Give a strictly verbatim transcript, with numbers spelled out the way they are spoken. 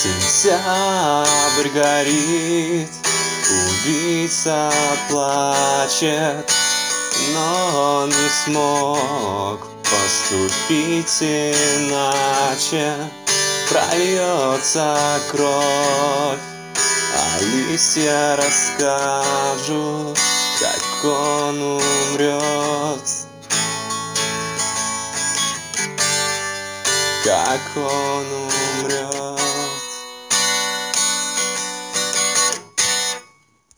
Сентябрь горит, убийца плачет, но он не смог поступить иначе. Прольется кровь, а листья расскажут, как он умрет, как он умрет.